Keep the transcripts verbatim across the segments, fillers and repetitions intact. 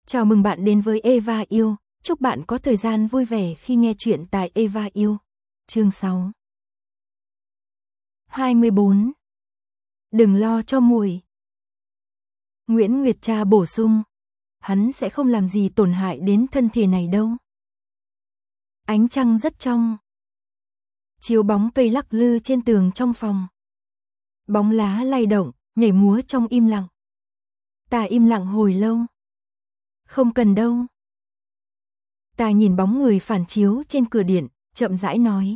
Chào mừng bạn đến với Eva Yêu, chúc bạn có thời gian vui vẻ khi nghe chuyện tại Eva Yêu. Chương sáu. hai mươi bốn. Đừng lo cho muội. Nguyễn Nguyệt Trà bổ sung, hắn sẽ không làm gì tổn hại đến thân thể này đâu. Ánh trăng rất trong. Chiếu bóng cây lắc lư trên tường trong phòng. Bóng lá lay động, nhảy múa trong im lặng. Ta im lặng hồi lâu. Không cần đâu. Ta nhìn bóng người phản chiếu trên cửa điện, chậm rãi nói.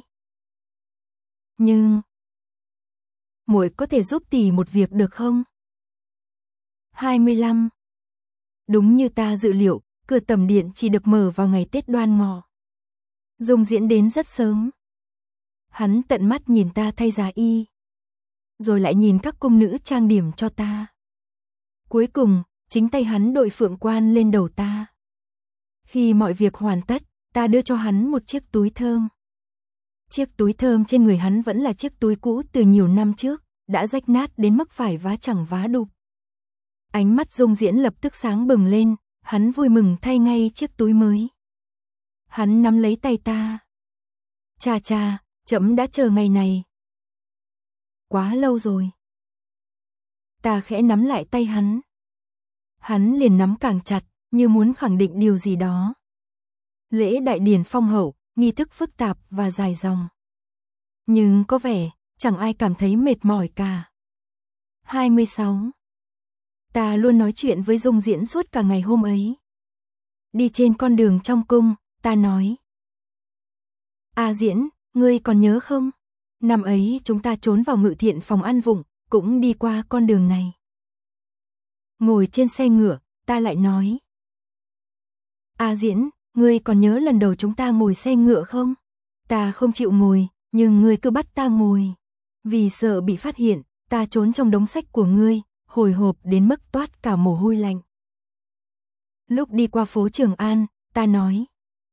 Nhưng muội có thể giúp tỷ một việc được không? hai mươi lăm. Đúng như ta dự liệu, cửa tầm điện chỉ được mở vào ngày Tết Đoan Ngọ. Dung Diễn đến rất sớm. Hắn tận mắt nhìn ta thay giá y, rồi lại nhìn các cung nữ trang điểm cho ta. Cuối cùng, chính tay hắn đội phượng quan lên đầu ta. Khi mọi việc hoàn tất, ta đưa cho hắn một chiếc túi thơm. Chiếc túi thơm trên người hắn vẫn là chiếc túi cũ từ nhiều năm trước, đã rách nát đến mức phải vá chẳng vá đục. Ánh mắt Dung Diễn lập tức sáng bừng lên, hắn vui mừng thay ngay chiếc túi mới. Hắn nắm lấy tay ta. Cha cha, trẫm đã chờ ngày này. Quá lâu rồi. Ta khẽ nắm lại tay hắn. Hắn liền nắm càng chặt, như muốn khẳng định điều gì đó. Lễ đại điển phong hậu, nghi thức phức tạp và dài dòng. Nhưng có vẻ, chẳng ai cảm thấy mệt mỏi cả. hai mươi sáu. Ta luôn nói chuyện với Dung Diễn suốt cả ngày hôm ấy. Đi trên con đường trong cung, ta nói. A Diễn, ngươi còn nhớ không? Năm ấy chúng ta trốn vào ngự thiện phòng ăn vụng, cũng đi qua con đường này. Ngồi trên xe ngựa, ta lại nói. A Diễn, ngươi còn nhớ lần đầu chúng ta ngồi xe ngựa không? Ta không chịu ngồi, nhưng ngươi cứ bắt ta ngồi. Vì sợ bị phát hiện, ta trốn trong đống sách của ngươi, hồi hộp đến mức toát cả mồ hôi lạnh. Lúc đi qua phố Trường An, ta nói.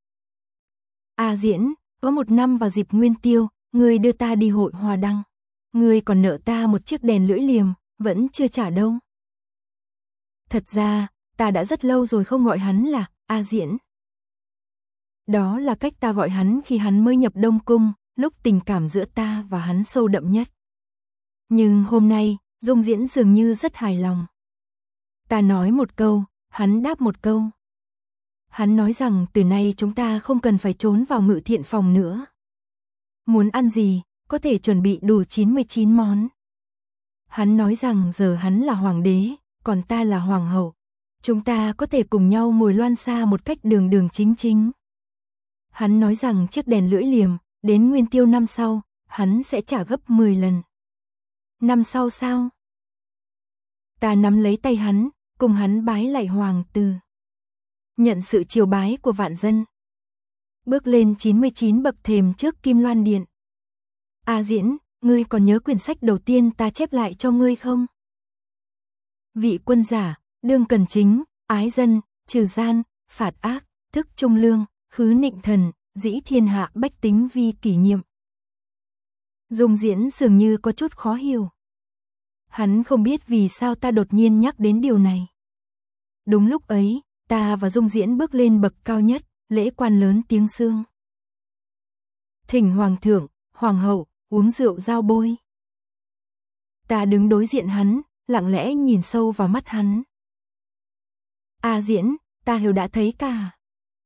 A Diễn, có một năm vào dịp Nguyên Tiêu, ngươi đưa ta đi hội Hòa Đăng. Ngươi còn nợ ta một chiếc đèn lưỡi liềm, vẫn chưa trả đâu. Thật ra, ta đã rất lâu rồi không gọi hắn là A Diễn. Đó là cách ta gọi hắn khi hắn mới nhập Đông Cung, lúc tình cảm giữa ta và hắn sâu đậm nhất. Nhưng hôm nay, Dung Diễn dường như rất hài lòng. Ta nói một câu, hắn đáp một câu. Hắn nói rằng từ nay chúng ta không cần phải trốn vào ngự thiện phòng nữa. Muốn ăn gì, có thể chuẩn bị đủ chín mươi chín món. Hắn nói rằng giờ hắn là hoàng đế, còn ta là hoàng hậu. Chúng ta có thể cùng nhau ngồi loan xa một cách đường đường chính chính. Hắn nói rằng chiếc đèn lưỡi liềm, đến Nguyên Tiêu năm sau, hắn sẽ trả gấp mười lần. Năm sau sao? Ta nắm lấy tay hắn, cùng hắn bái lạy hoàng tử. Nhận sự triều bái của vạn dân. Bước lên chín mươi chín bậc thềm trước Kim Loan Điện. A Diễn, ngươi còn nhớ quyển sách đầu tiên ta chép lại cho ngươi không? Vị quân giả, đương cần chính, ái dân, trừ gian, phạt ác, thức trung lương, khứ nịnh thần, dĩ thiên hạ bách tính vi kỷ nhiệm. Dung Diễn dường như có chút khó hiểu. Hắn không biết vì sao ta đột nhiên nhắc đến điều này. Đúng lúc ấy, ta và Dung Diễn bước lên bậc cao nhất, lễ quan lớn tiếng xương. Thỉnh hoàng thượng, hoàng hậu, uống rượu giao bôi. Ta đứng đối diện hắn, lặng lẽ nhìn sâu vào mắt hắn. A Diễn, ta hiểu đã thấy cả.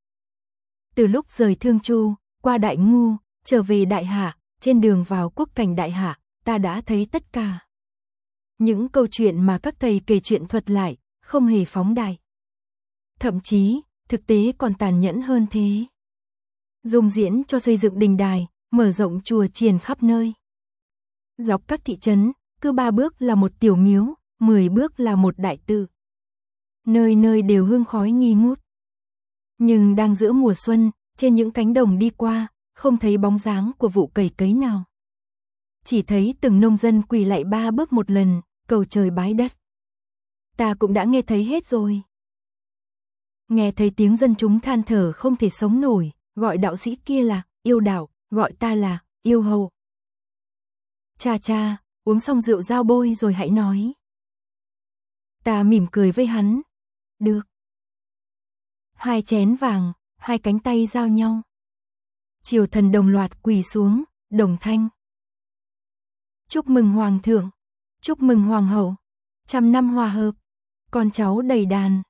Từ lúc rời Thương Chu, qua Đại Ngu, trở về Đại Hạ, trên đường vào quốc cảnh Đại Hạ, ta đã thấy tất cả. Những câu chuyện mà các thầy kể chuyện thuật lại, không hề phóng đại. Thậm chí, thực tế còn tàn nhẫn hơn thế. Dung Diễn cho xây dựng đình đài, mở rộng chùa chiền khắp nơi. Dọc các thị trấn, cứ ba bước là một tiểu miếu, mười bước là một đại tự. Nơi nơi đều hương khói nghi ngút. Nhưng đang giữa mùa xuân, trên những cánh đồng đi qua, không thấy bóng dáng của vụ cày cấy nào. Chỉ thấy từng nông dân quỳ lạy ba bước một lần, cầu trời bái đất. Ta cũng đã nghe thấy hết rồi. Nghe thấy tiếng dân chúng than thở không thể sống nổi, gọi đạo sĩ kia là yêu đạo, gọi ta là yêu hầu. Cha cha, uống xong rượu giao bôi rồi hãy nói. Ta mỉm cười với hắn. Được. Hai chén vàng, hai cánh tay giao nhau. Triều thần đồng loạt quỳ xuống, đồng thanh. Chúc mừng hoàng thượng, chúc mừng hoàng hậu, trăm năm hòa hợp, con cháu đầy đàn.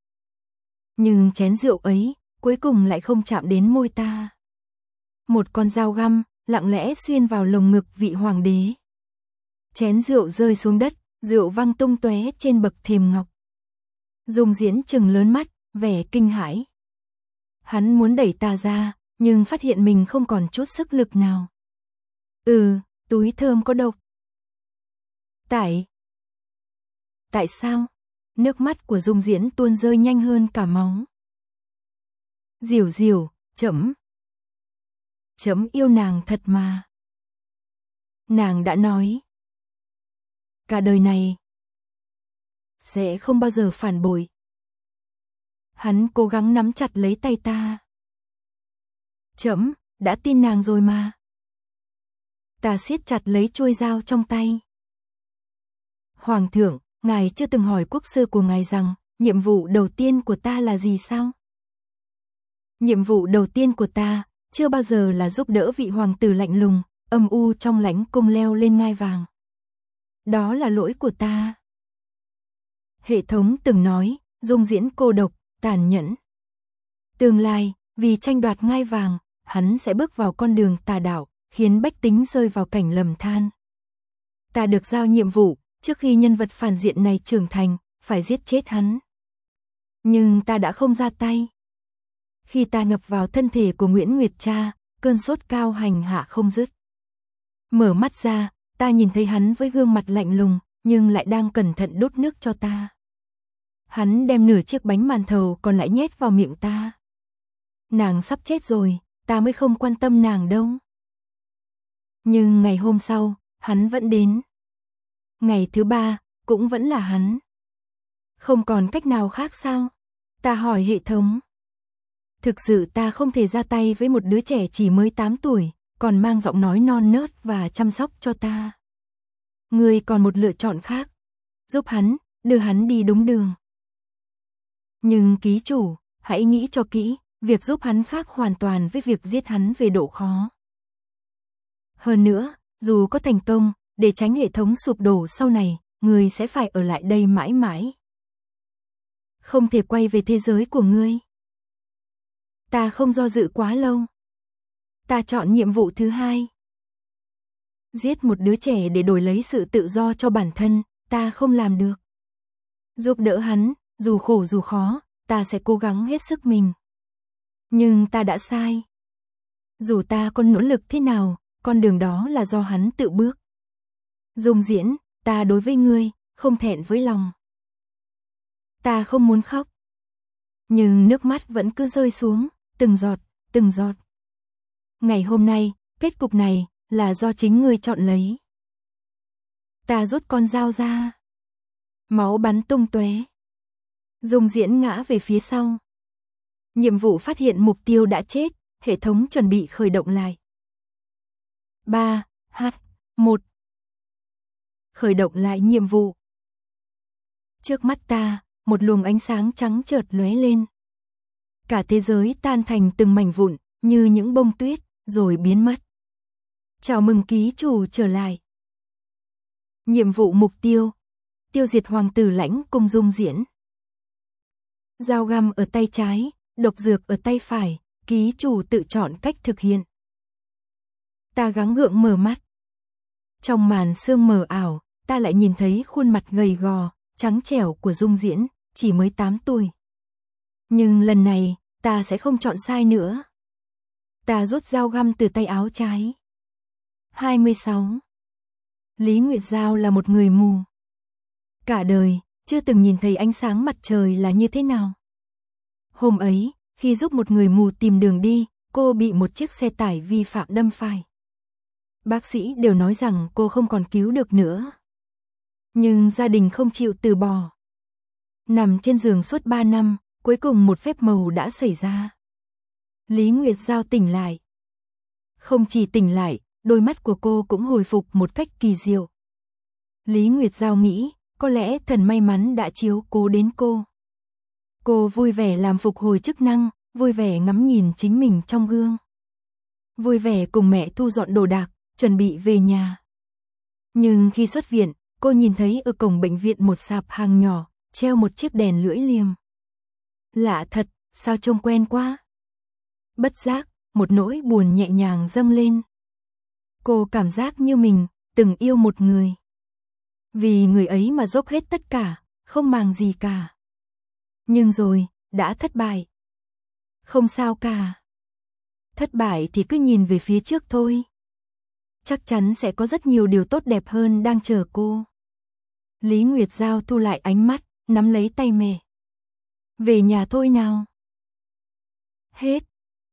Nhưng chén rượu ấy, cuối cùng lại không chạm đến môi ta. Một con dao găm, lặng lẽ xuyên vào lồng ngực vị hoàng đế. Chén rượu rơi xuống đất, rượu văng tung tóe trên bậc thềm ngọc. Dung Diễn trừng lớn mắt, vẻ kinh hãi. Hắn muốn đẩy ta ra, nhưng phát hiện mình không còn chút sức lực nào. Ừ, túi thơm có độc. Tại... Tại sao? Nước mắt của Dung Diễn tuôn rơi nhanh hơn cả máu. Diểu Diểu, trẫm... Trẫm yêu nàng thật mà. Nàng đã nói. Cả đời này... sẽ không bao giờ phản bội. Hắn cố gắng nắm chặt lấy tay ta. Trẫm đã tin nàng rồi mà. Ta siết chặt lấy chuôi dao trong tay. Hoàng thượng, ngài chưa từng hỏi quốc sư của ngài rằng, nhiệm vụ đầu tiên của ta là gì sao? Nhiệm vụ đầu tiên của ta, chưa bao giờ là giúp đỡ vị hoàng tử lạnh lùng, âm u trong lãnh cung leo lên ngai vàng. Đó là lỗi của ta. Hệ thống từng nói, Dung Diễn cô độc, tàn nhẫn. Tương lai, vì tranh đoạt ngai vàng, hắn sẽ bước vào con đường tà đạo, khiến bách tính rơi vào cảnh lầm than. Ta được giao nhiệm vụ, trước khi nhân vật phản diện này trưởng thành, phải giết chết hắn. Nhưng ta đã không ra tay. Khi ta ngập vào thân thể của Nguyễn Nguyệt Cha, cơn sốt cao hành hạ không dứt. Mở mắt ra, ta nhìn thấy hắn với gương mặt lạnh lùng, nhưng lại đang cẩn thận đút nước cho ta. Hắn đem nửa chiếc bánh màn thầu còn lại nhét vào miệng ta. Nàng sắp chết rồi, ta mới không quan tâm nàng đâu. Nhưng ngày hôm sau, hắn vẫn đến. Ngày thứ ba, cũng vẫn là hắn. Không còn cách nào khác sao? Ta hỏi hệ thống. Thực sự ta không thể ra tay với một đứa trẻ chỉ mới tám tuổi, còn mang giọng nói non nớt và chăm sóc cho ta. Ngươi còn một lựa chọn khác. Giúp hắn, đưa hắn đi đúng đường. Nhưng ký chủ, hãy nghĩ cho kỹ, việc giúp hắn khác hoàn toàn với việc giết hắn về độ khó. Hơn nữa, dù có thành công, để tránh hệ thống sụp đổ sau này, ngươi sẽ phải ở lại đây mãi mãi. Không thể quay về thế giới của ngươi. Ta không do dự quá lâu. Ta chọn nhiệm vụ thứ hai. Giết một đứa trẻ để đổi lấy sự tự do cho bản thân, ta không làm được. Giúp đỡ hắn, dù khổ dù khó, ta sẽ cố gắng hết sức mình. Nhưng ta đã sai. Dù ta có nỗ lực thế nào, con đường đó là do hắn tự bước. Dung Diễn, ta đối với ngươi, không thẹn với lòng. Ta không muốn khóc. Nhưng nước mắt vẫn cứ rơi xuống, từng giọt, từng giọt. Ngày hôm nay, kết cục này, là do chính ngươi chọn lấy. Ta rút con dao ra. Máu bắn tung tóe. Dung Diễn ngã về phía sau. Nhiệm vụ phát hiện mục tiêu đã chết, hệ thống chuẩn bị khởi động lại. ba, hai, một. Khởi động lại nhiệm vụ. Trước mắt ta, một luồng ánh sáng trắng chợt lóe lên. Cả thế giới tan thành từng mảnh vụn, như những bông tuyết, rồi biến mất. Chào mừng ký chủ trở lại. Nhiệm vụ mục tiêu. Tiêu diệt hoàng tử lãnh cung Dung Diễn. Dao găm ở tay trái, độc dược ở tay phải, ký chủ tự chọn cách thực hiện. Ta gắng gượng mở mắt. Trong màn sương mờ ảo, ta lại nhìn thấy khuôn mặt gầy gò, trắng trẻo của Dung Diễn, chỉ mới tám tuổi. Nhưng lần này, ta sẽ không chọn sai nữa. Ta rút dao găm từ tay áo trái. hai mươi sáu. Lý Nguyệt Giao là một người mù. Cả đời, chưa từng nhìn thấy ánh sáng mặt trời là như thế nào. Hôm ấy, khi giúp một người mù tìm đường đi, cô bị một chiếc xe tải vi phạm đâm phải. Bác sĩ đều nói rằng cô không còn cứu được nữa. Nhưng gia đình không chịu từ bỏ. Nằm trên giường suốt ba năm, cuối cùng một phép màu đã xảy ra. Lý Nguyệt Giao tỉnh lại. Không chỉ tỉnh lại, đôi mắt của cô cũng hồi phục một cách kỳ diệu. Lý Nguyệt Giao nghĩ, có lẽ thần may mắn đã chiếu cố đến cô. Cô vui vẻ làm phục hồi chức năng, vui vẻ ngắm nhìn chính mình trong gương. Vui vẻ cùng mẹ thu dọn đồ đạc, chuẩn bị về nhà. Nhưng khi xuất viện, cô nhìn thấy ở cổng bệnh viện một sạp hàng nhỏ, treo một chiếc đèn lưỡi liềm. Lạ thật, sao trông quen quá. Bất giác, một nỗi buồn nhẹ nhàng dâng lên. Cô cảm giác như mình từng yêu một người. Vì người ấy mà dốc hết tất cả, không màng gì cả. Nhưng rồi, đã thất bại. Không sao cả. Thất bại thì cứ nhìn về phía trước thôi. Chắc chắn sẽ có rất nhiều điều tốt đẹp hơn đang chờ cô. Lý Nguyệt Giao thu lại ánh mắt, nắm lấy tay mẹ. Về nhà thôi nào. Hết.